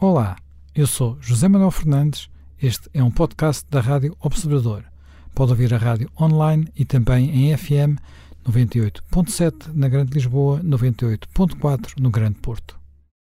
Olá, eu sou José Manuel Fernandes, este é um podcast da Rádio Observador. Pode ouvir a rádio online e também em FM 98.7 na Grande Lisboa, 98.4 no Grande Porto.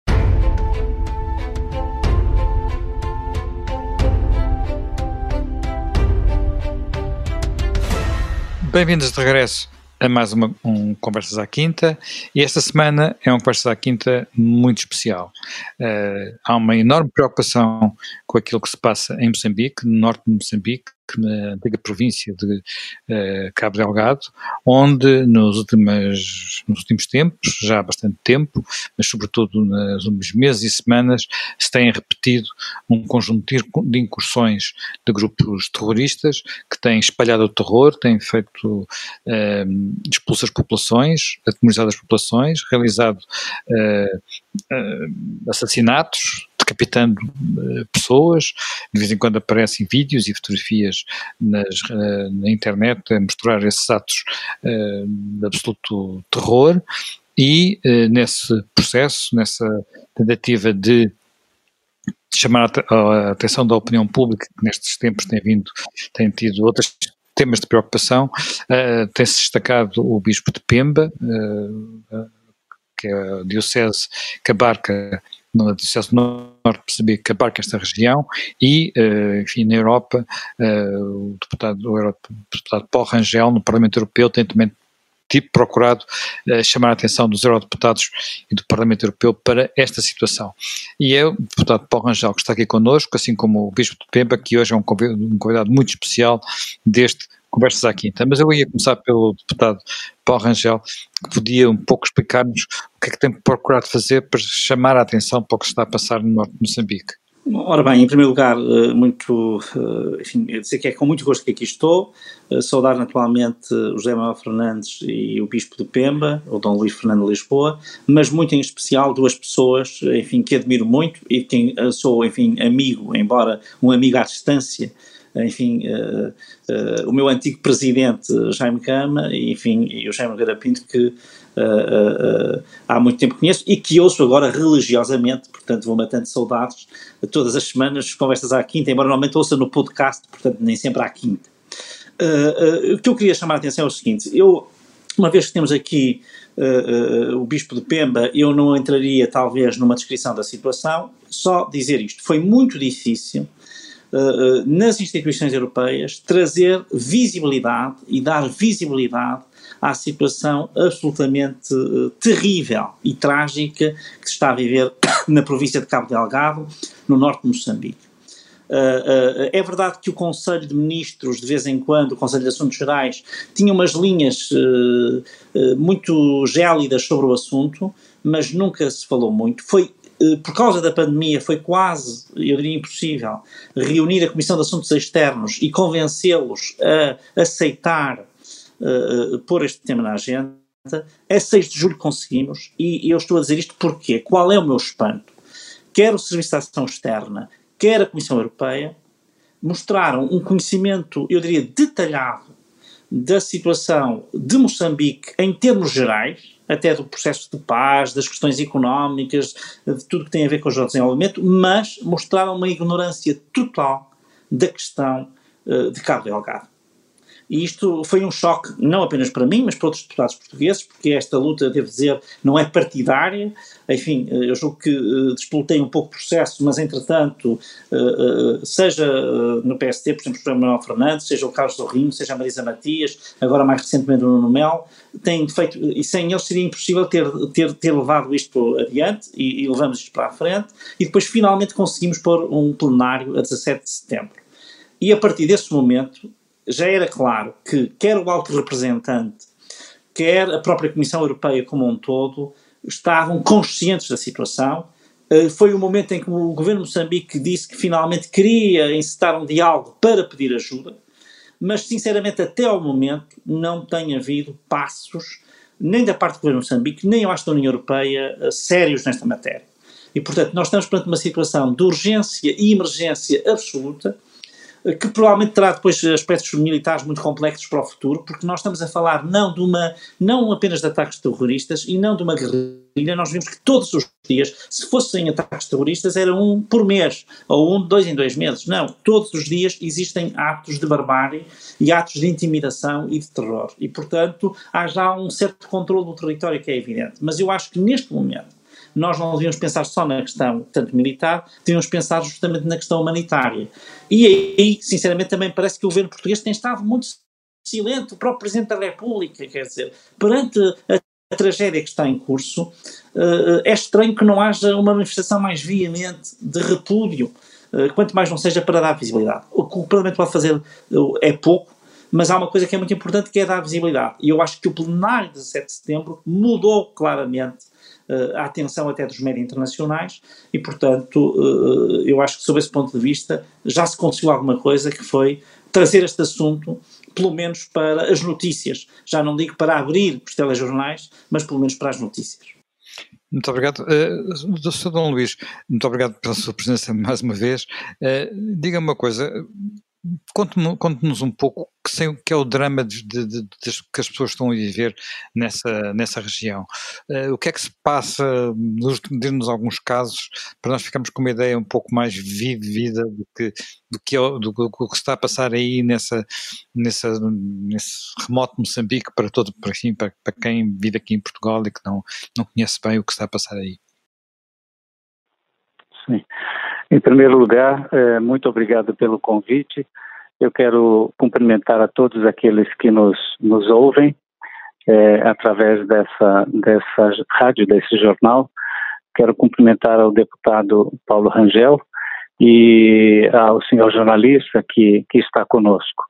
Bem-vindos de regresso a mais um Conversas à Quinta, e esta semana é um Conversas à Quinta muito especial. Há uma enorme preocupação com aquilo que se passa em Moçambique, no norte de Moçambique, na antiga província de Cabo Delgado, onde nos últimos tempos, já há bastante tempo, mas sobretudo nos últimos meses e semanas, se têm repetido um conjunto de incursões de grupos terroristas que têm espalhado o terror, têm feito expulsas populações, atemorizado as populações, realizado assassinatos, decapitando pessoas. De vez em quando aparecem vídeos e fotografias na internet a mostrar esses atos de absoluto terror, e nesse processo, nessa tentativa de chamar a atenção da opinião pública, que nestes tempos tem tido outros temas de preocupação, tem-se destacado o Bispo de Pemba, que é a diocese que abarca, na Diocese do Norte de Moçambique, que abarca esta região, e, enfim, na Europa, o deputado Paulo Rangel, no Parlamento Europeu, tem também procurado chamar a atenção dos eurodeputados e do Parlamento Europeu para esta situação. E é o deputado Paulo Rangel que está aqui connosco, assim como o Bispo de Pemba, que hoje é um convidado muito especial deste Conversas à Quinta. Mas eu ia começar pelo deputado Paulo Rangel, que podia um pouco explicar-nos o que é que tem procurado fazer para chamar a atenção para o que está a passar no norte de Moçambique. Ora bem, em primeiro lugar, enfim, dizer que é com muito gosto que aqui estou, saudar naturalmente o José Manuel Fernandes e o Bispo de Pemba, o Dom Luís Fernando de Lisboa, mas muito em especial duas pessoas, enfim, que admiro muito e quem sou, enfim, amigo, embora um amigo à distância, enfim, o meu antigo presidente Jaime Cama, e o Jaime Nogueira Pinto, que há muito tempo conheço e que ouço agora religiosamente, portanto vou matando saudades todas as semanas, conversas à quinta, embora normalmente ouça no podcast, portanto nem sempre à quinta. O que eu queria chamar a atenção é o seguinte: uma vez que temos aqui o Bispo de Pemba, eu não entraria talvez numa descrição da situação, só dizer isto: foi muito difícil nas instituições europeias trazer visibilidade e dar visibilidade à situação absolutamente terrível e trágica que se está a viver na província de Cabo Delgado, no norte de Moçambique. É verdade que o Conselho de Ministros, de vez em quando, o Conselho de Assuntos Gerais, tinha umas linhas muito gélidas sobre o assunto, mas nunca se falou muito. Por causa da pandemia, foi quase, eu diria, impossível reunir a Comissão de Assuntos Externos e convencê-los a aceitar pôr este tema na agenda. A 6 de julho conseguimos, e eu estou a dizer isto porque qual é o meu espanto? Quer o Serviço de Ação Externa, quer a Comissão Europeia, mostraram um conhecimento, eu diria, detalhado da situação de Moçambique em termos gerais, até do processo de paz, das questões económicas, de tudo que tem a ver com o desenvolvimento, mas mostraram uma ignorância total da questão de Cabo Delgado. E isto foi um choque, não apenas para mim, mas para outros deputados portugueses, porque esta luta, devo dizer, não é partidária. Enfim, eu julgo que despoltei um pouco o processo, mas entretanto, seja no PST, por exemplo, o José Manuel Fernandes, seja o Carlos Zorrinho, seja a Marisa Matias, agora mais recentemente o Nuno Melo, têm feito, e sem eles seria impossível ter levado isto adiante, e levamos isto para a frente, e depois finalmente conseguimos pôr um plenário a 17 de setembro. E a partir desse momento, já era claro que quer o alto representante, quer a própria Comissão Europeia como um todo, estavam conscientes da situação. Foi o momento em que o governo de Moçambique disse que finalmente queria encetar um diálogo para pedir ajuda, mas sinceramente até ao momento não tem havido passos, nem da parte do governo de Moçambique, nem eu acho da União Europeia, sérios nesta matéria. E portanto nós estamos perante uma situação de urgência e emergência absoluta. que provavelmente terá depois aspectos militares muito complexos para o futuro, porque nós estamos a falar não apenas de ataques terroristas e não de uma guerrilha. Nós vimos que todos os dias, se fossem ataques terroristas, era um por mês, ou um de 2 em 2 meses. Não, todos os dias existem atos de barbárie e atos de intimidação e de terror. E, portanto, há já um certo controle do território que é evidente. Mas eu acho que neste momento nós não devíamos pensar só na questão, tanto militar, devíamos pensar justamente na questão humanitária. E aí, sinceramente, também parece que o governo português tem estado muito silente, o próprio Presidente da República, quer dizer, perante a tragédia que está em curso, é estranho que não haja uma manifestação mais veemente de repúdio, quanto mais não seja para dar visibilidade. O que o Parlamento pode fazer é pouco, mas há uma coisa que é muito importante, que é dar visibilidade. E eu acho que o plenário de 17 de setembro mudou claramente a atenção até dos médias internacionais e, portanto, eu acho que sob esse ponto de vista já se conseguiu alguma coisa, que foi trazer este assunto, pelo menos para as notícias. Já não digo para abrir os telejornais, mas pelo menos para as notícias. Muito obrigado. Sr. Dom Luís, muito obrigado pela sua presença mais uma vez. Diga-me uma coisa, conte-nos um pouco que é o drama que as pessoas estão a viver nessa região. O que é que se passa, dê-nos alguns casos, para nós ficarmos com uma ideia um pouco mais vívida do que se está a passar aí nesse remoto Moçambique, para quem vive aqui em Portugal e que não conhece bem o que está a passar aí. Sim. Em primeiro lugar, muito obrigado pelo convite. Eu quero cumprimentar a todos aqueles que nos ouvem através dessa rádio, desse jornal. Quero cumprimentar ao deputado Paulo Rangel e ao senhor jornalista que está conosco.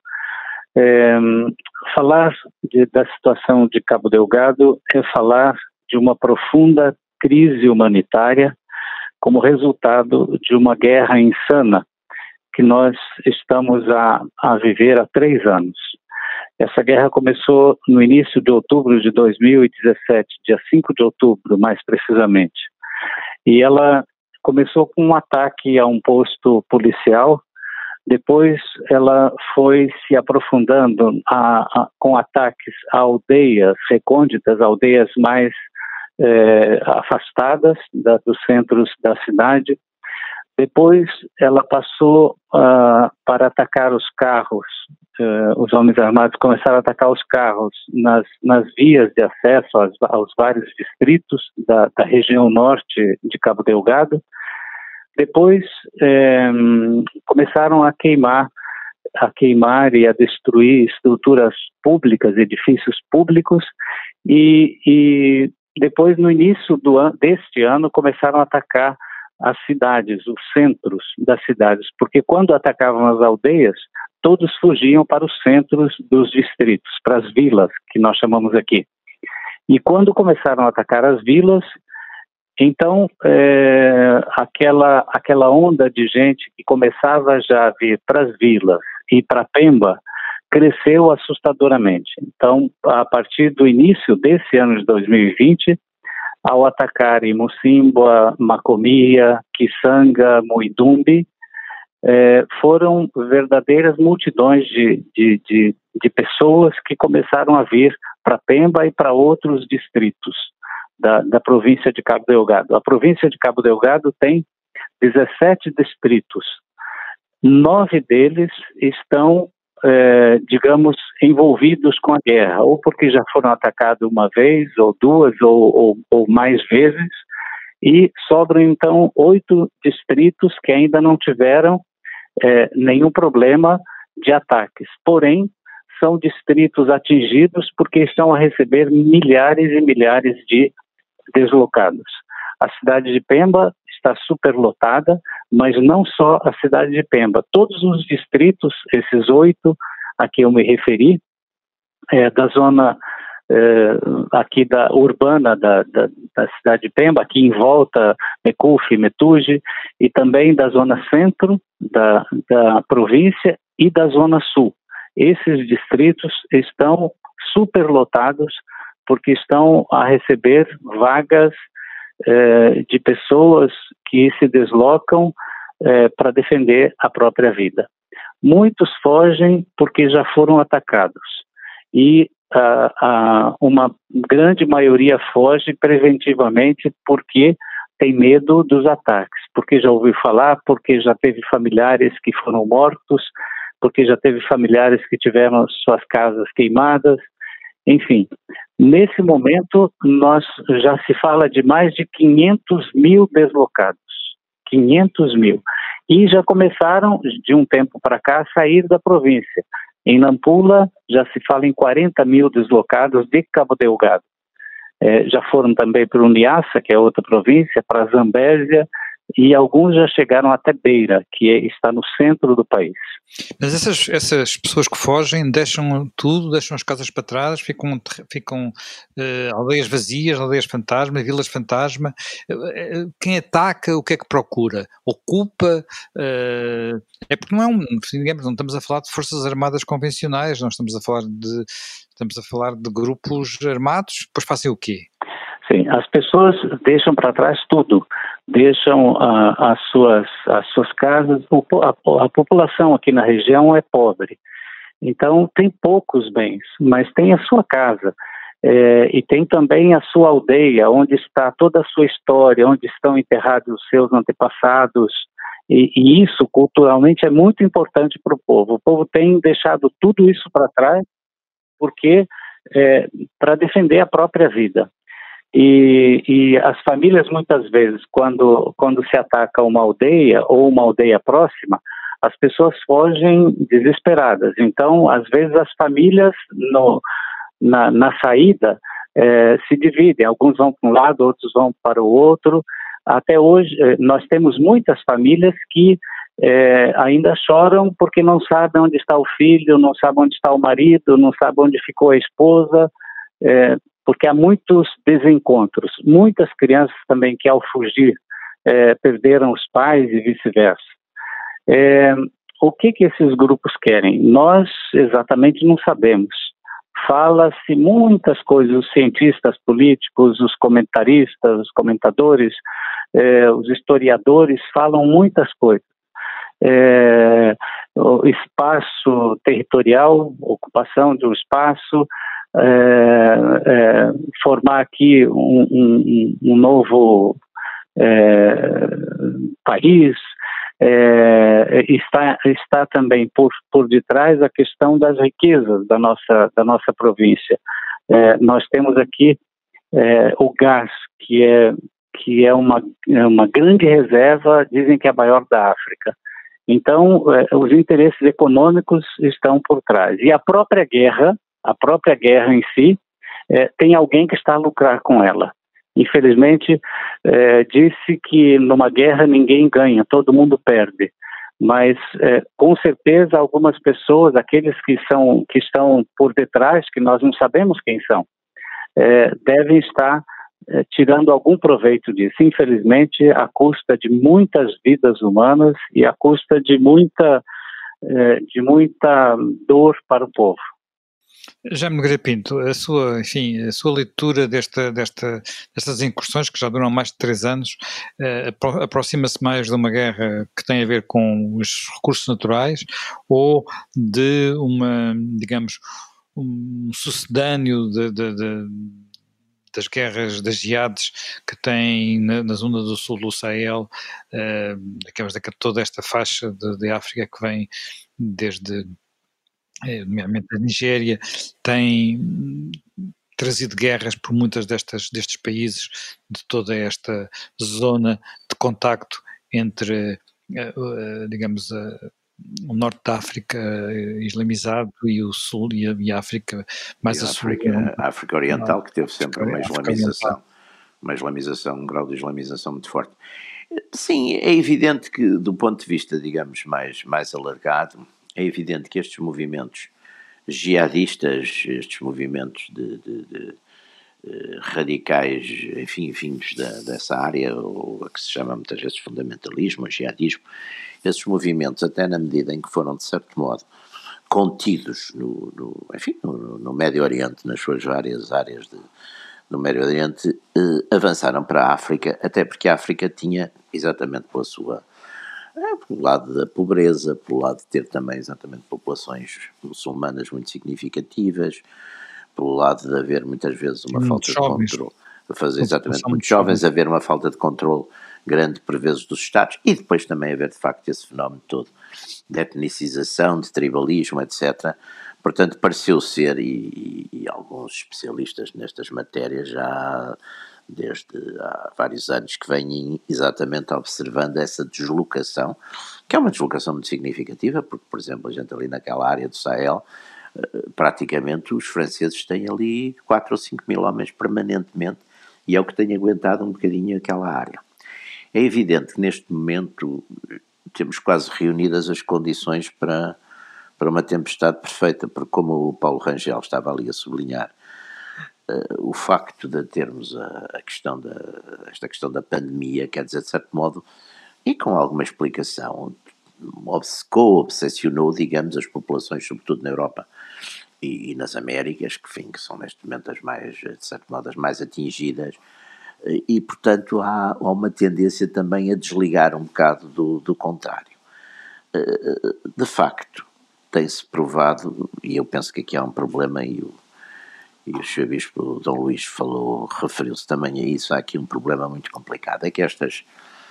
Falar da situação de Cabo Delgado é falar de uma profunda crise humanitária como resultado de uma guerra insana que nós estamos a viver há 3 anos. Essa guerra começou no início de outubro de 2017, dia 5 de outubro, mais precisamente. E ela começou com um ataque a um posto policial, depois ela foi se aprofundando com ataques a aldeias recônditas, aldeias mais afastadas dos centros da cidade. Depois ela passou para atacar os carros. Os homens armados começaram a atacar os carros nas vias de acesso aos vários distritos da região norte de Cabo Delgado. Depois começaram a queimar e a destruir estruturas públicas, edifícios públicos, e depois, no início deste ano, começaram a atacar as cidades, os centros das cidades, porque quando atacavam as aldeias, todos fugiam para os centros dos distritos, para as vilas, que nós chamamos aqui. E quando começaram a atacar as vilas, então aquela onda de gente que começava já a vir para as vilas e para Pemba cresceu assustadoramente. Então, a partir do início desse ano de 2020, ao atacar em Mocimboa, Macomia, Kisanga, Muidumbi, foram verdadeiras multidões de pessoas que começaram a vir para Pemba e para outros distritos da província de Cabo Delgado. A província de Cabo Delgado tem 17 distritos. 9 deles estão digamos, envolvidos com a guerra, ou porque já foram atacados uma vez, ou 2, ou mais vezes, e sobram então 8 distritos que ainda não tiveram nenhum problema de ataques. Porém, são distritos atingidos porque estão a receber milhares e milhares de deslocados. A cidade de Pemba está superlotada, mas não só a cidade de Pemba. Todos os distritos, esses 8 a que eu me referi, da zona aqui urbana da cidade de Pemba, aqui em volta, Mecufe, Metuge, e também da zona centro da província e da zona sul. Esses distritos estão superlotados porque estão a receber vagas de pessoas que se deslocam para defender a própria vida. muitos fogem porque já foram atacados e uma grande maioria foge preventivamente porque tem medo dos ataques, porque já ouviu falar, porque já teve familiares que foram mortos, porque já teve familiares que tiveram suas casas queimadas, enfim. Nesse momento, já se fala de mais de 500 mil deslocados, 500 mil. E já começaram, de um tempo para cá, a sair da província. Em Nampula, já se fala em 40 mil deslocados de Cabo Delgado. Já foram também para o Niassa, que é outra província, para Zambésia, e alguns já chegaram até Beira, que está no centro do país. Mas essas pessoas que fogem deixam tudo, deixam as casas para trás, ficam aldeias vazias, aldeias fantasma, vilas fantasma. Quem ataca, o que é que procura? Ocupa? É porque digamos, não estamos a falar de forças armadas convencionais, não estamos a falar de grupos armados, depois fazem o quê? Sim, as pessoas deixam para trás tudo, deixam as suas casas. A população aqui na região é pobre, então tem poucos bens, mas tem a sua casa e tem também a sua aldeia, onde está toda a sua história, onde estão enterrados os seus antepassados, e isso culturalmente é muito importante para o povo. O povo tem deixado tudo isso para trás porque para defender a própria vida. E as famílias, muitas vezes, quando se ataca uma aldeia ou uma aldeia próxima, as pessoas fogem desesperadas. Então, às vezes, as famílias na saída se dividem. Alguns vão para um lado, outros vão para o outro. Até hoje, nós temos muitas famílias que ainda choram porque não sabem onde está o filho, não sabem onde está o marido, não sabem onde ficou a esposa, porque há muitos desencontros. Muitas crianças também que, ao fugir, perderam os pais e vice-versa. O que esses grupos querem? Nós exatamente não sabemos. Fala-se muitas coisas, os cientistas políticos, os comentaristas, os comentadores, os historiadores falam muitas coisas. O espaço territorial, ocupação de um espaço, formar aqui um novo país. Está também por detrás a questão das riquezas da nossa província. Nós temos aqui o gás, que é uma grande reserva, dizem que é a maior da África. Então, os interesses econômicos estão por trás. E a própria guerra em si, tem alguém que está a lucrar com ela. Infelizmente, disse que numa guerra ninguém ganha, todo mundo perde. Mas, com certeza, algumas pessoas, aqueles que estão por detrás, que nós não sabemos quem são, devem estar tirando algum proveito disso. Infelizmente, à custa de muitas vidas humanas e à custa de muita dor para o povo. Jaime Nogueira Pinto, a sua leitura destas incursões, que já duram mais de 3 anos, aproxima-se mais de uma guerra que tem a ver com os recursos naturais ou de um sucedâneo das guerras, das jihades que tem na zona do sul do Sahel, toda esta faixa de África que vem desde, nomeadamente a Nigéria, tem trazido guerras por muitas destes países, de toda esta zona de contacto entre, o norte da África islamizado e o sul e a África mais a sul. A África Oriental, que teve sempre uma islamização, um grau de islamização muito forte. Sim, é evidente que, do ponto de vista, digamos, mais alargado, é evidente que estes movimentos jihadistas, estes movimentos de radicais, enfim, vindos dessa área, ou a que se chama muitas vezes fundamentalismo, jihadismo, esses movimentos, até na medida em que foram, de certo modo, contidos no Médio Oriente, nas suas várias áreas no Médio Oriente, avançaram para a África, até porque a África tinha, exatamente pela sua Pelo lado da pobreza, pelo lado de ter também exatamente populações muçulmanas muito significativas, pelo lado de haver muitas vezes uma falta de controle, fazer exatamente muitos jovens, haver uma falta de controle grande por vezes dos Estados, e depois também haver de facto esse fenómeno todo de etnicização, de tribalismo, etc. Portanto, pareceu ser, e alguns especialistas nestas matérias já desde há vários anos que vêm exatamente observando essa deslocação, que é uma deslocação muito significativa, porque, por exemplo, a gente ali naquela área do Sahel, praticamente os franceses têm ali 4 ou 5 mil homens permanentemente, e é o que tem aguentado um bocadinho aquela área. É evidente que neste momento temos quase reunidas as condições para uma tempestade perfeita, porque como o Paulo Rangel estava ali a sublinhar, o facto de termos esta questão da pandemia, quer dizer, de certo modo, e com alguma explicação, obsessionou, digamos, as populações, sobretudo na Europa e nas Américas, que são neste momento as mais, de certo modo, as mais atingidas, e portanto há uma tendência também a desligar um bocado do contrário. De facto, tem-se provado, e eu penso que aqui há um problema, e o Sr. Bispo Dom Luís referiu-se também a isso, há aqui um problema muito complicado, é que este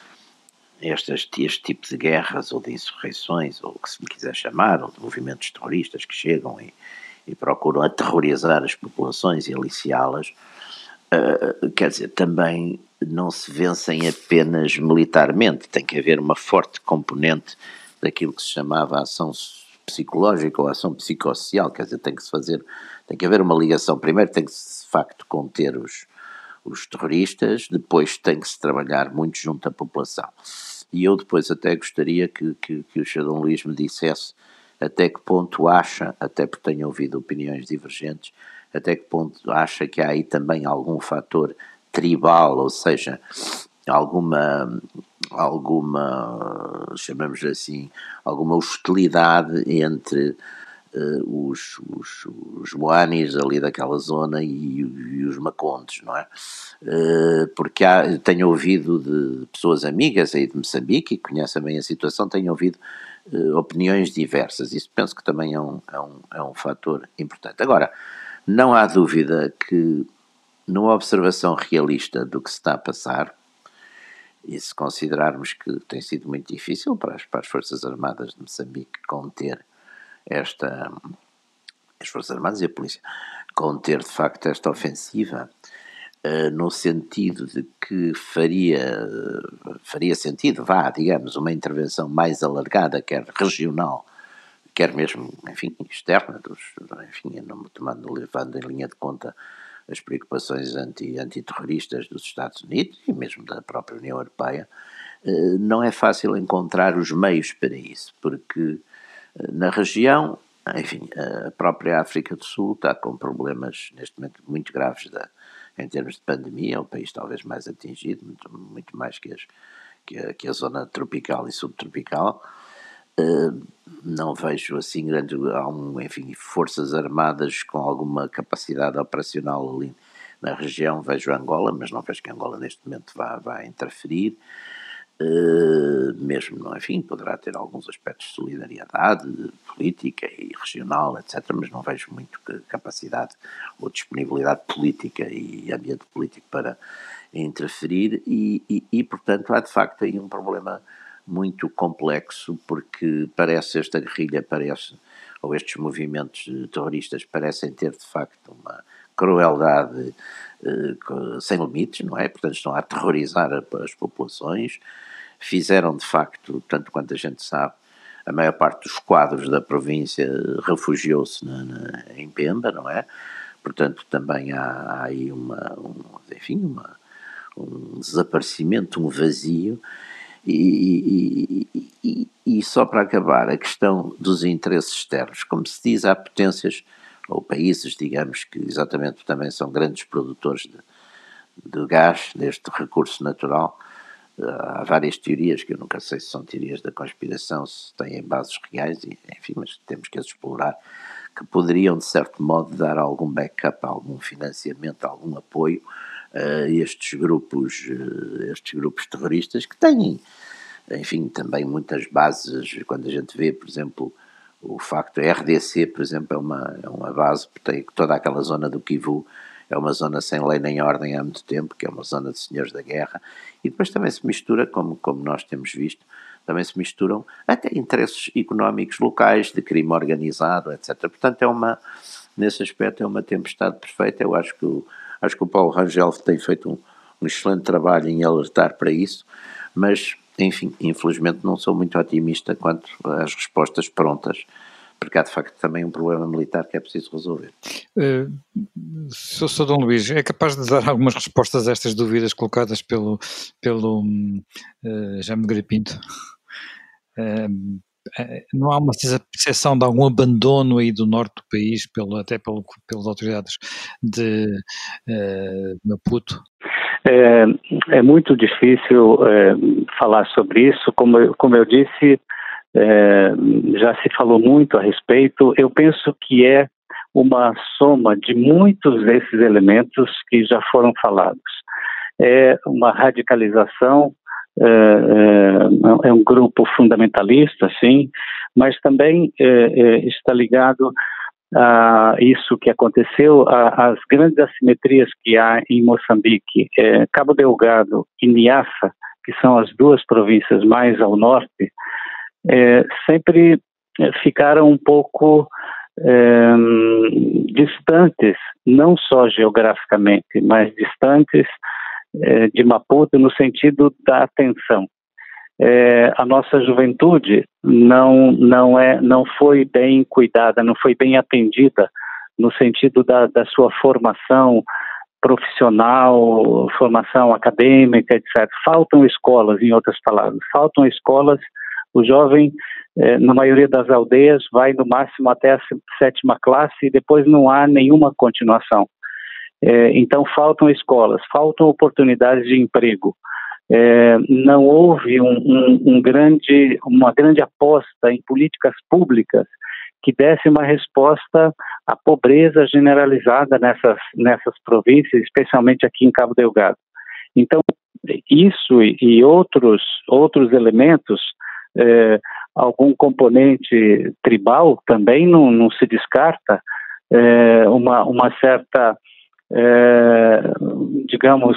tipo de guerras ou de insurreições, ou o que se me quiser chamar, ou de movimentos terroristas que chegam e procuram aterrorizar as populações e aliciá-las, quer dizer, também não se vencem apenas militarmente, tem que haver uma forte componente daquilo que se chamava ação psicológica ou ação psicossocial, quer dizer, tem que haver uma ligação. Primeiro tem que se, de facto, conter os terroristas, depois tem que se trabalhar muito junto à população. E eu depois até gostaria que o Sr. Dom Luís me dissesse até que ponto acha, até porque tenho ouvido opiniões divergentes, até que ponto acha que há aí também algum fator tribal, ou seja, alguma, chamamos assim, alguma hostilidade entre os moanis ali daquela zona e os macondes, não é? Porque tenho ouvido de pessoas amigas aí de Moçambique, que conhecem bem a situação, tenho ouvido opiniões diversas. Isso penso que também é um fator importante. Agora, não há dúvida que numa observação realista do que se está a passar, e se considerarmos que tem sido muito difícil para as Forças Armadas de Moçambique conter as Forças Armadas e a Polícia, conter de facto esta ofensiva, no sentido de que faria sentido, digamos, uma intervenção mais alargada, quer regional, quer mesmo, enfim, externa, levando em linha de conta as preocupações antiterroristas dos Estados Unidos e mesmo da própria União Europeia. Não é fácil encontrar os meios para isso, porque na região, enfim, a própria África do Sul está com problemas neste momento muito graves em termos de pandemia, é o país talvez mais atingido, muito mais que a zona tropical e subtropical. Não vejo assim enfim, forças armadas com alguma capacidade operacional ali na região. Vejo Angola, mas não vejo que Angola neste momento vá interferir. Mesmo, enfim, poderá ter alguns aspectos de solidariedade política e regional, etc., mas não vejo muito capacidade ou disponibilidade política e ambiente político para interferir e, portanto, há de facto aí um problema muito complexo, porque esta guerrilha ou estes movimentos terroristas parecem ter de facto uma crueldade sem limites, não é? Portanto, estão a aterrorizar as populações. Fizeram de facto, tanto quanto a gente sabe, a maior parte dos quadros da província refugiou-se em Pemba, não é? Portanto, também há aí um desaparecimento, um vazio. E só para acabar, a questão dos interesses externos, como se diz, há potências ou países, digamos, que exatamente também são grandes produtores de gás, deste recurso natural. Há várias teorias, que eu nunca sei se são teorias da conspiração, se têm bases reais, enfim, mas temos que as explorar, que poderiam, de certo modo, dar algum backup, algum financiamento, algum apoio a estes grupos terroristas que têm enfim, também muitas bases, quando a gente vê, por exemplo, o facto, a RDC, por exemplo, é uma base, tem toda aquela zona do Kivu, é uma zona sem lei nem ordem há muito tempo, que é uma zona de senhores da guerra, e depois também se mistura, como nós temos visto, também se misturam até interesses económicos locais, de crime organizado, etc. Portanto, nesse aspecto, é uma tempestade perfeita. Eu acho que o Paulo Rangel tem feito um excelente trabalho em alertar para isso, mas, enfim, infelizmente não sou muito otimista quanto às respostas prontas, porque há de facto também um problema militar que é preciso resolver. Sr. Dom Luís, é capaz de dar algumas respostas a estas dúvidas colocadas pelo Jaime Nogueira Pinto? Não há uma percepção de algum abandono aí do norte do país, até pelas autoridades de Maputo? É muito difícil falar sobre isso, como eu disse, já se falou muito a respeito. Eu penso que é uma soma de muitos desses elementos que já foram falados. É uma radicalização, é um grupo fundamentalista, sim, mas também está ligado a isso que aconteceu, às grandes assimetrias que há em Moçambique. Cabo Delgado e Niassa, que são as duas províncias mais ao norte, sempre ficaram um pouco distantes, não só geograficamente, mas distantes de Maputo no sentido da atenção. A nossa juventude não foi bem cuidada, não foi bem atendida no sentido da sua formação profissional, formação acadêmica, etc. Faltam escolas, em outras palavras, faltam escolas. O jovem, na maioria das aldeias, vai no máximo até a 7ª classe e depois não há nenhuma continuação. Então faltam escolas, faltam oportunidades de emprego. Não houve uma grande aposta em políticas públicas que desse uma resposta à pobreza generalizada nessas províncias, especialmente aqui em Cabo Delgado. Então, isso e outros elementos, algum componente tribal também não se descarta, uma certa, digamos,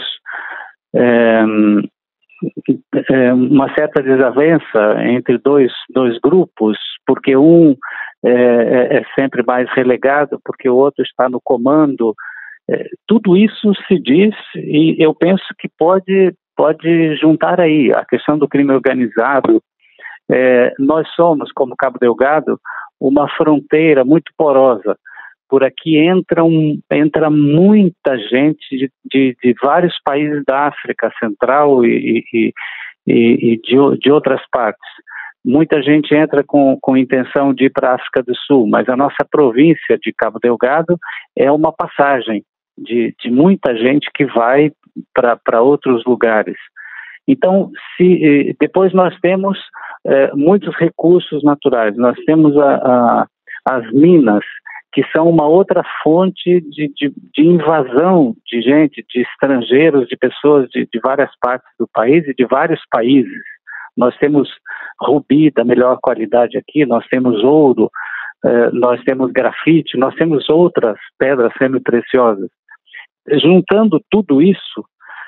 uma certa desavença entre dois grupos, porque um é sempre mais relegado, porque o outro está no comando. Tudo isso se diz, e eu penso que pode juntar aí a questão do crime organizado. Nós somos, como Cabo Delgado, uma fronteira muito porosa. Por aqui entra muita gente de vários países da África Central e de outras partes. Muita gente entra com intenção de ir para a África do Sul, mas a nossa província de Cabo Delgado é uma passagem de muita gente que vai para outros lugares. Então, depois nós temos muitos recursos naturais, nós temos as minas, que são uma outra fonte de invasão de gente, de estrangeiros, de pessoas de várias partes do país e de vários países. Nós temos rubi da melhor qualidade aqui, nós temos ouro, nós temos grafite, nós temos outras pedras semi-preciosas. Juntando tudo isso,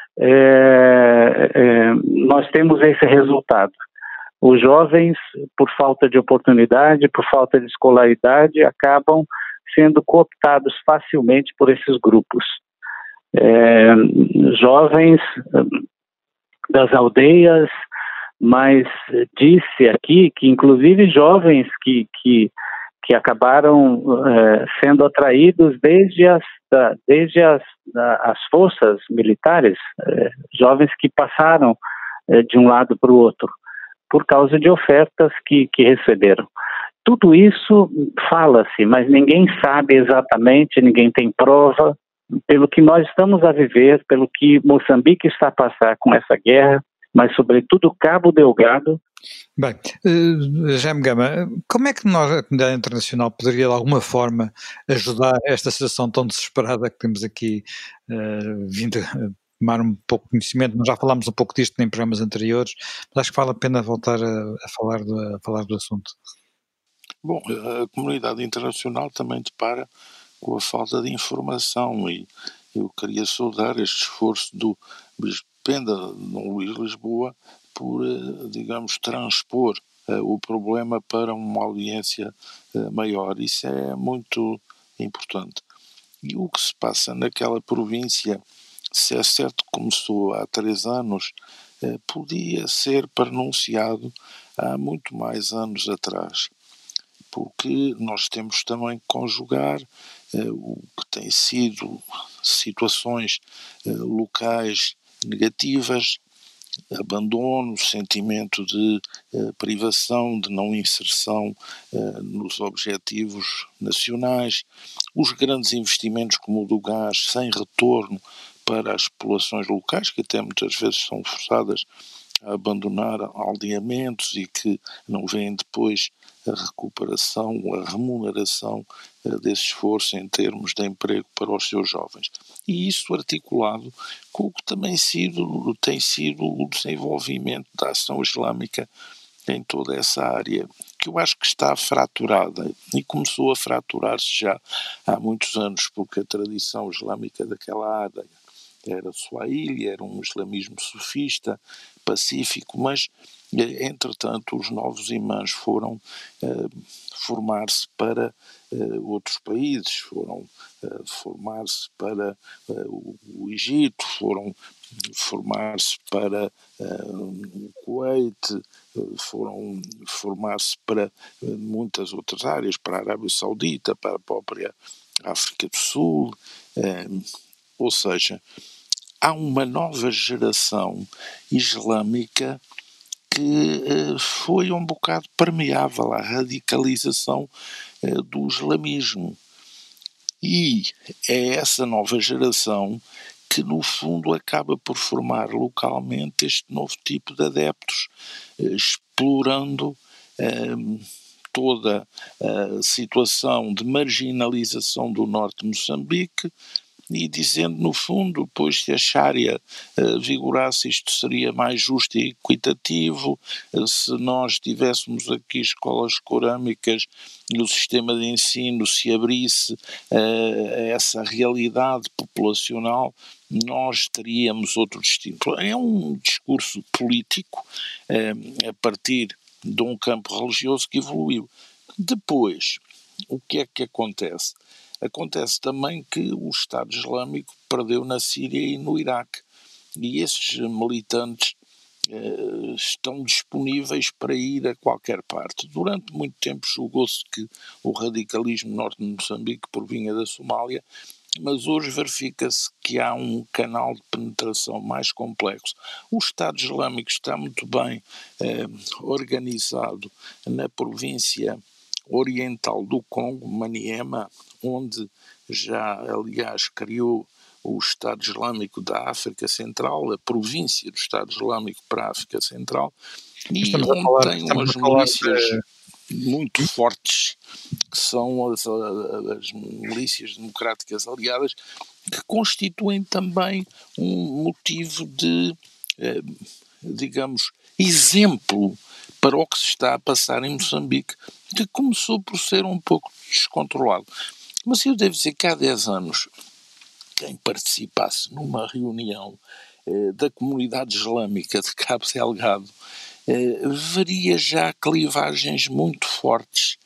nós temos esse resultado. Os jovens, por falta de oportunidade, por falta de escolaridade, acabam sendo cooptados facilmente por esses grupos. Jovens das aldeias, mas disse aqui que inclusive jovens que acabaram sendo atraídos desde as forças militares, jovens que passaram de um lado para o outro, por causa de ofertas que receberam. Tudo isso fala-se, mas ninguém sabe exatamente, ninguém tem prova, pelo que nós estamos a viver, pelo que Moçambique está a passar com essa guerra, mas sobretudo Cabo Delgado. Bem, Jaime Gama, como é que nós, a comunidade internacional, poderia de alguma forma ajudar esta situação tão desesperada que temos aqui vindo tomar um pouco de conhecimento. Nós já falámos um pouco disto em programas anteriores, mas acho que vale a pena voltar a falar do assunto. Bom, a comunidade internacional também depara com a falta de informação e eu queria saudar este esforço do Bispo de Penda, Dom Luís Lisboa, por, digamos, transpor o problema para uma audiência maior. Isso é muito importante. E o que se passa naquela província, se é certo que começou há 3 anos, podia ser pronunciado há muito mais anos atrás, porque nós temos também que conjugar o que tem sido situações locais negativas, abandono, sentimento de privação, de não inserção nos objetivos nacionais, os grandes investimentos como o do gás sem retorno para as populações locais, que até muitas vezes são forçadas a abandonar aldeamentos e que não veem depois a recuperação, a remuneração desse esforço em termos de emprego para os seus jovens. E isso articulado com o que também tem sido o desenvolvimento da ação islâmica em toda essa área, que eu acho que está fraturada e começou a fraturar-se já há muitos anos, porque a tradição islâmica daquela área era Swahili, era um islamismo sufista, pacífico, mas entretanto os novos imãs foram formar-se para outros países, foram formar-se para o Egito, foram formar-se para o Kuwait, foram formar-se para muitas outras áreas, para a Arábia Saudita, para a própria África do Sul, ou seja, há uma nova geração islâmica que foi um bocado permeável à radicalização do islamismo. E é essa nova geração que, no fundo, acaba por formar localmente este novo tipo de adeptos, explorando toda a situação de marginalização do norte de Moçambique, e dizendo, no fundo, pois se a Sharia vigorasse, isto seria mais justo e equitativo, se nós tivéssemos aqui escolas corânicas e o sistema de ensino se abrisse a essa realidade populacional, nós teríamos outro destino. É um discurso político a partir de um campo religioso que evoluiu. Depois, o que é que acontece? Acontece também que o Estado Islâmico perdeu na Síria e no Iraque. E esses militantes estão disponíveis para ir a qualquer parte. Durante muito tempo julgou-se que o radicalismo norte de Moçambique provinha da Somália, mas hoje verifica-se que há um canal de penetração mais complexo. O Estado Islâmico está muito bem organizado na província oriental do Congo, Maniema, onde já, aliás, criou o Estado Islâmico da África Central, a província do Estado Islâmico para a África Central, e onde tem umas milícias muito fortes, que são as milícias democráticas aliadas, que constituem também um motivo de, digamos, exemplo para o que se está a passar em Moçambique, que começou por ser um pouco descontrolado. Mas eu devo dizer que há 10 anos, quem participasse numa reunião da comunidade islâmica de Cabo Delgado veria já clivagens muito fortes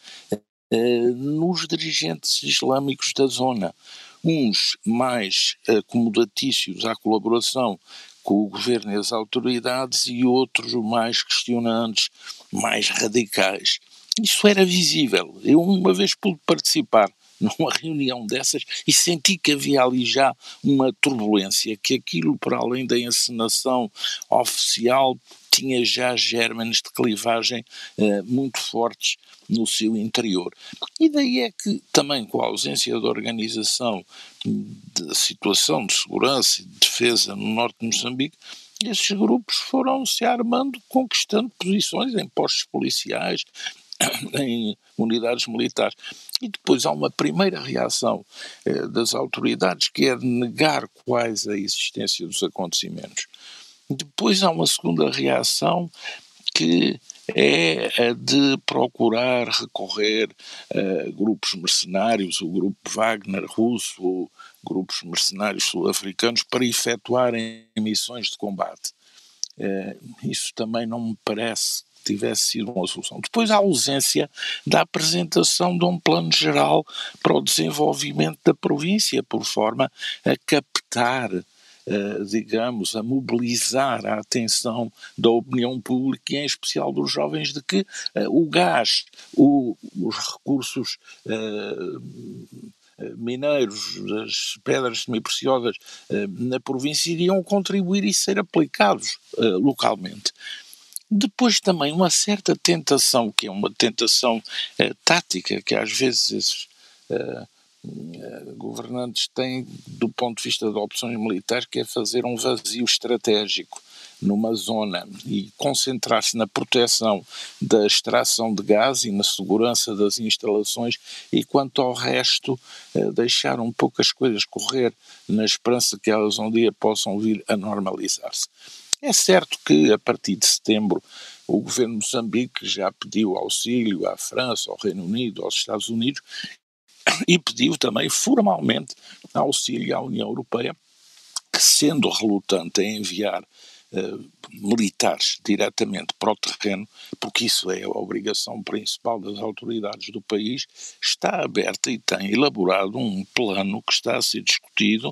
nos dirigentes islâmicos da zona. Uns mais acomodatícios à colaboração com o governo e as autoridades e outros mais questionantes, mais radicais. Isso era visível. Eu uma vez pude participar numa reunião dessas e senti que havia ali já uma turbulência, que aquilo, para além da encenação oficial, tinha já gérmenes de clivagem muito fortes no seu interior. E daí é que, também com a ausência de organização da situação de segurança e de defesa no norte de Moçambique, esses grupos foram se armando, conquistando posições em postos policiais, em unidades militares. E depois há uma primeira reação das autoridades, que é de negar quase a existência dos acontecimentos. Depois há uma segunda reação, que é a de procurar recorrer a grupos mercenários, o grupo Wagner russo, grupos mercenários sul-africanos, para efetuarem missões de combate. Isso também não me parece que tivesse sido uma solução. Depois há a ausência da apresentação de um plano geral para o desenvolvimento da província, por forma a captar, digamos, a mobilizar a atenção da opinião pública e em especial dos jovens de que o gás, os recursos mineiros, as pedras semipreciosas na província iriam contribuir e ser aplicados localmente. Depois também uma certa tentação, que é uma tentação tática, que às vezes esses governantes têm do ponto de vista de opções militares, que é fazer um vazio estratégico numa zona e concentrar-se na proteção da extração de gás e na segurança das instalações, e quanto ao resto deixar um pouco as coisas correr na esperança que elas um dia possam vir a normalizar-se. É certo que a partir de setembro o governo de Moçambique já pediu auxílio à França, ao Reino Unido, aos Estados Unidos, e pediu também formalmente auxílio à União Europeia, que, sendo relutante em enviar militares diretamente para o terreno, porque isso é a obrigação principal das autoridades do país, está aberta e tem elaborado um plano que está a ser discutido.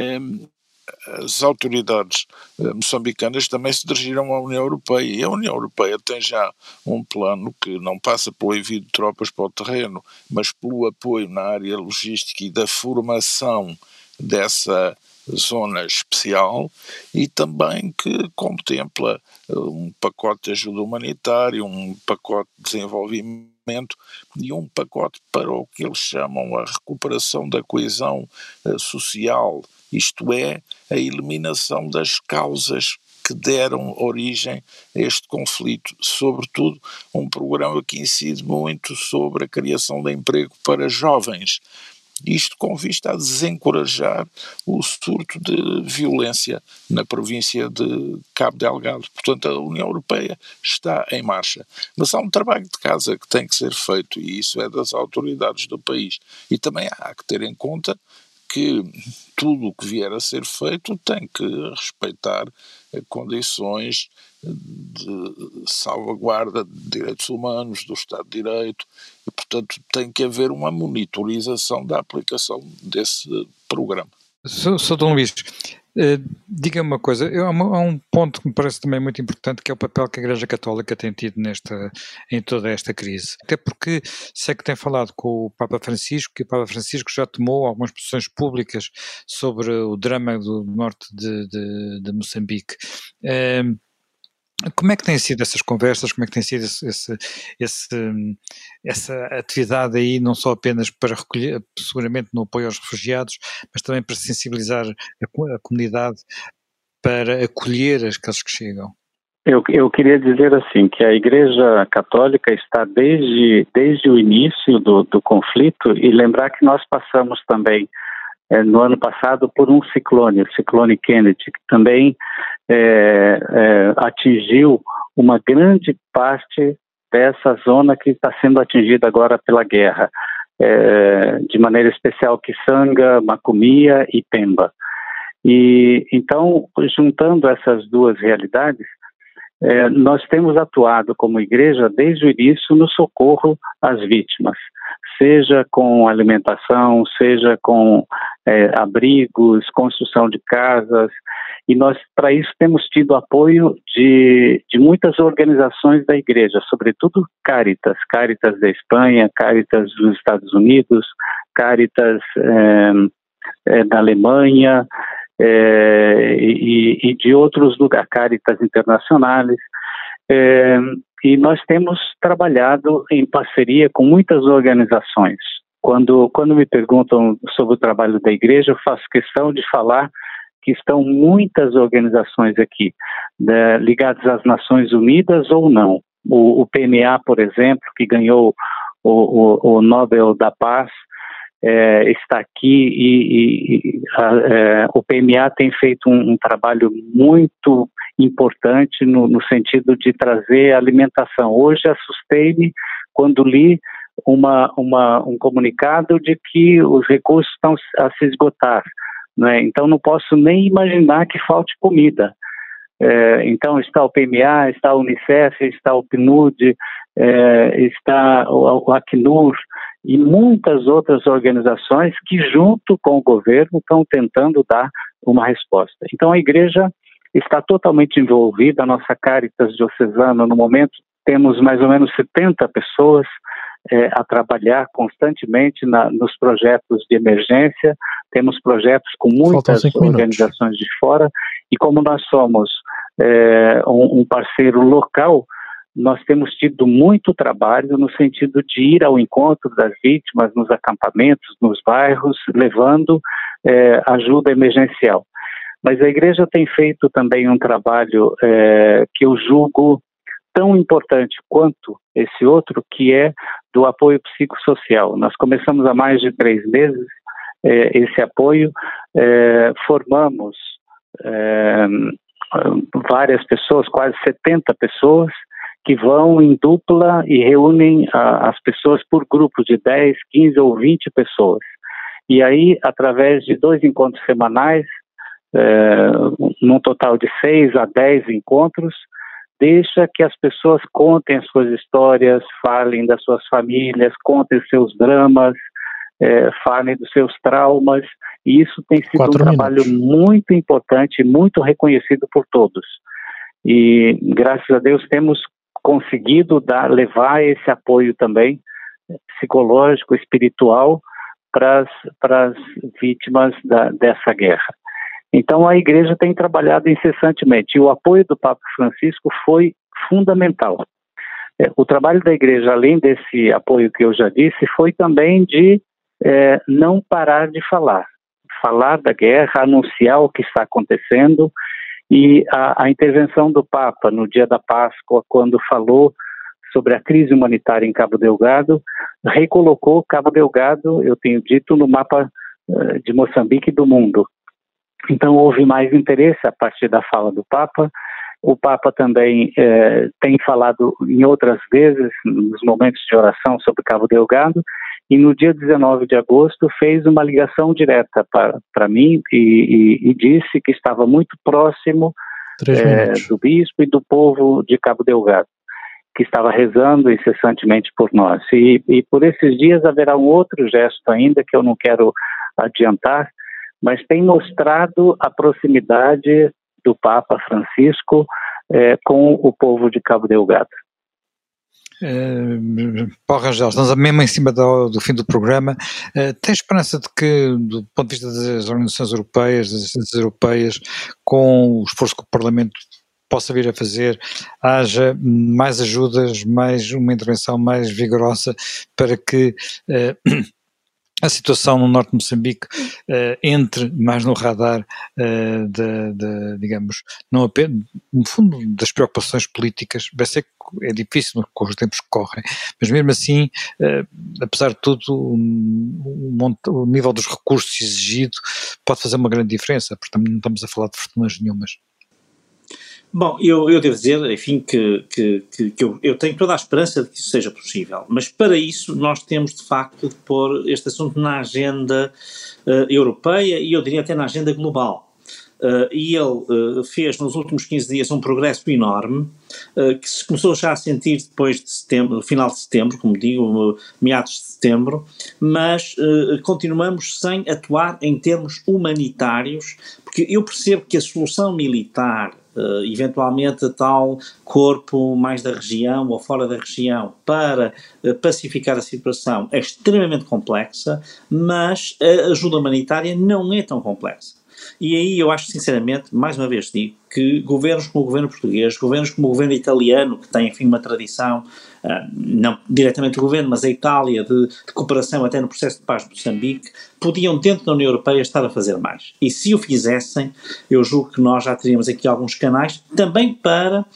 As autoridades moçambicanas também se dirigiram à União Europeia, e a União Europeia tem já um plano que não passa pelo envio de tropas para o terreno, mas pelo apoio na área logística e da formação dessa zona especial, e também que contempla um pacote de ajuda humanitária, um pacote de desenvolvimento e um pacote para o que eles chamam a recuperação da coesão social, isto é, a eliminação das causas que deram origem a este conflito, sobretudo um programa que incide muito sobre a criação de emprego para jovens. Isto com vista a desencorajar o surto de violência na província de Cabo Delgado. Portanto, a União Europeia está em marcha. Mas há um trabalho de casa que tem que ser feito, e isso é das autoridades do país. E também há que ter em conta que tudo o que vier a ser feito tem que respeitar condições de salvaguarda de direitos humanos, do Estado de Direito, e, portanto, tem que haver uma monitorização da aplicação desse programa. Sr. Dom Luís, diga-me uma coisa, há um ponto que me parece também muito importante, que é o papel que a Igreja Católica tem tido em toda esta crise. Até porque sei que tem falado com o Papa Francisco, que o Papa Francisco já tomou algumas posições públicas sobre o drama do norte de Moçambique. Como é que têm sido essas conversas, como é que tem sido essa atividade aí, não só apenas para recolher, seguramente no apoio aos refugiados, mas também para sensibilizar a comunidade para acolher aqueles que chegam? Eu queria dizer assim, que a Igreja Católica está desde o início do conflito, e lembrar que nós passamos também no ano passado por um ciclone, o ciclone Kennedy, que também atingiu uma grande parte dessa zona que está sendo atingida agora pela guerra, de maneira especial Kisanga, Macomia e Pemba. E então, juntando essas duas realidades, nós temos atuado como igreja desde o início no socorro às vítimas, seja com alimentação, seja com abrigos, construção de casas, e nós para isso temos tido apoio de muitas organizações da igreja, sobretudo Cáritas da Espanha, Cáritas dos Estados Unidos, Cáritas da Alemanha, e de outros lugares, Cáritas internacionais, e nós temos trabalhado em parceria com muitas organizações. Quando me perguntam sobre o trabalho da igreja, eu faço questão de falar que estão muitas organizações aqui, ligadas às Nações Unidas ou não. O PMA, por exemplo, que ganhou o Nobel da Paz está aqui e o PMA tem feito um trabalho muito importante no sentido de trazer alimentação. Hoje assustei-me quando li um comunicado de que os recursos estão a se esgotar, né? Então não posso nem imaginar que falte comida. Então está o PMA, está a Unicef, está o PNUD, está o Acnur e muitas outras organizações que junto com o governo estão tentando dar uma resposta. Então a igreja está totalmente envolvida, a nossa Caritas Diocesana no momento temos mais ou menos 70 pessoas a trabalhar constantemente nos projetos de emergência, temos projetos com muitas organizações de fora e como nós somos um parceiro local, nós temos tido muito trabalho no sentido de ir ao encontro das vítimas nos acampamentos, nos bairros, levando ajuda emergencial. Mas a igreja tem feito também um trabalho que eu julgo tão importante quanto esse outro, que é do apoio psicossocial. Nós começamos há mais de 3 meses esse apoio, formamos várias pessoas, quase 70 pessoas, que vão em dupla e reúnem as pessoas por grupos de 10, 15 ou 20 pessoas. E aí, através de 2 encontros semanais, num total de 6 a 10 encontros, deixa que as pessoas contem as suas histórias, falem das suas famílias, contem seus dramas, falem dos seus traumas, e isso tem sido um trabalho muito importante, muito reconhecido por todos. E, graças a Deus, temos conseguido levar esse apoio também psicológico, espiritual, para as vítimas dessa guerra. Então a igreja tem trabalhado incessantemente e o apoio do Papa Francisco foi fundamental. O trabalho da igreja, além desse apoio que eu já disse, foi também de não parar de falar da guerra, anunciar o que está acontecendo, e a intervenção do Papa no dia da Páscoa, quando falou sobre a crise humanitária em Cabo Delgado, recolocou Cabo Delgado, eu tenho dito, no mapa de Moçambique e do mundo. Então houve mais interesse a partir da fala do Papa. O Papa também tem falado em outras vezes, nos momentos de oração, sobre Cabo Delgado, e no dia 19 de agosto fez uma ligação direta para mim e disse que estava muito próximo do bispo e do povo de Cabo Delgado, que estava rezando incessantemente por nós. E por esses dias haverá um outro gesto ainda que eu não quero adiantar, mas tem mostrado a proximidade do Papa Francisco com o povo de Cabo Delgado. Paulo Rangel, estamos mesmo em cima do fim do programa. Tem esperança de que, do ponto de vista das organizações europeias, das instâncias europeias, com o esforço que o Parlamento possa vir a fazer, haja mais ajudas, mais uma intervenção mais vigorosa para que a situação no norte de Moçambique entre mais no radar digamos, não apenas, no fundo, das preocupações políticas. Vai ser que é difícil com os tempos que correm, mas mesmo assim, apesar de tudo, o nível dos recursos exigido pode fazer uma grande diferença, porque não estamos a falar de fortunas nenhumas. Bom, eu devo dizer, enfim, que eu tenho toda a esperança de que isso seja possível, mas para isso nós temos de facto de pôr este assunto na agenda europeia e eu diria até na agenda global. E ele fez nos últimos 15 dias um progresso enorme, que se começou já a sentir depois de setembro, final de setembro, como digo, meados de setembro, mas continuamos sem atuar em termos humanitários, porque eu percebo que a solução militar, eventualmente a tal corpo mais da região ou fora da região para pacificar a situação é extremamente complexa, mas a ajuda humanitária não é tão complexa. E aí eu acho sinceramente, mais uma vez digo, que governos como o governo português, governos como o governo italiano, que tem enfim uma tradição, não diretamente o governo, mas a Itália de cooperação até no processo de paz de Moçambique, podiam dentro da União Europeia estar a fazer mais. E se o fizessem, eu julgo que nós já teríamos aqui alguns canais também para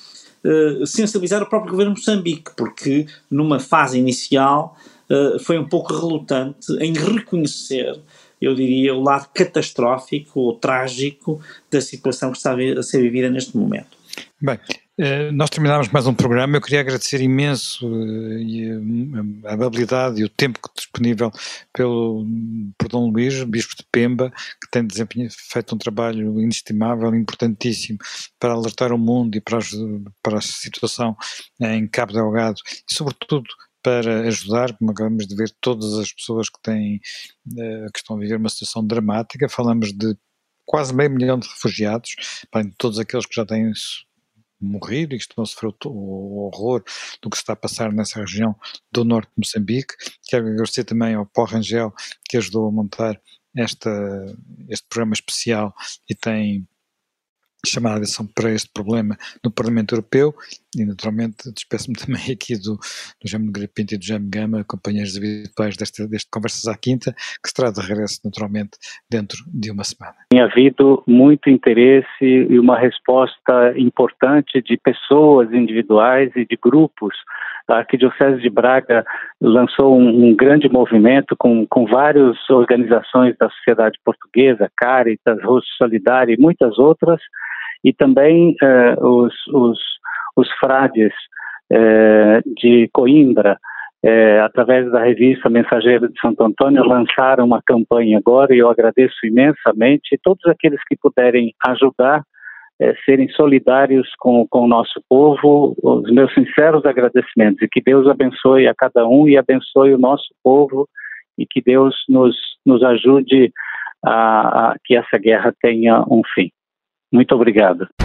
sensibilizar o próprio governo de Moçambique, porque numa fase inicial foi um pouco relutante em reconhecer, eu diria, o lado catastrófico ou trágico da situação que está a ser vivida neste momento. Bem, nós terminámos mais um programa. Eu queria agradecer imenso a amabilidade e o tempo disponível por Dom Luís, Bispo de Pemba, que tem feito um trabalho inestimável, importantíssimo, para alertar o mundo e para a situação em Cabo Delgado e, sobretudo, para ajudar, como acabamos de ver, todas as pessoas que estão a viver uma situação dramática. Falamos de quase 500 mil de refugiados, além de todos aqueles que já têm morrido e que estão a sofrer o horror do que se está a passar nessa região do norte de Moçambique. Quero agradecer também ao Paulo Rangel, que ajudou a montar este programa especial e tem chamado a atenção para este problema no Parlamento Europeu, e naturalmente despeço-me também aqui do Jaime Nogueira Pinto e do Jaime Gama, companheiros habituais deste Conversas à Quinta, que estará de regresso naturalmente dentro de uma semana. Tem havido muito interesse e uma resposta importante de pessoas individuais e de grupos. A Arquidiocese de Braga lançou um grande movimento com várias organizações da sociedade portuguesa, Caritas, Rosto Solidário e muitas outras, e também os frades de Coimbra, através da revista Mensageiro de Santo Antônio, lançaram uma campanha agora, e eu agradeço imensamente, e todos aqueles que puderem ajudar, serem solidários com o nosso povo, os meus sinceros agradecimentos, e que Deus abençoe a cada um e abençoe o nosso povo, e que Deus nos ajude a que essa guerra tenha um fim. Muito obrigado.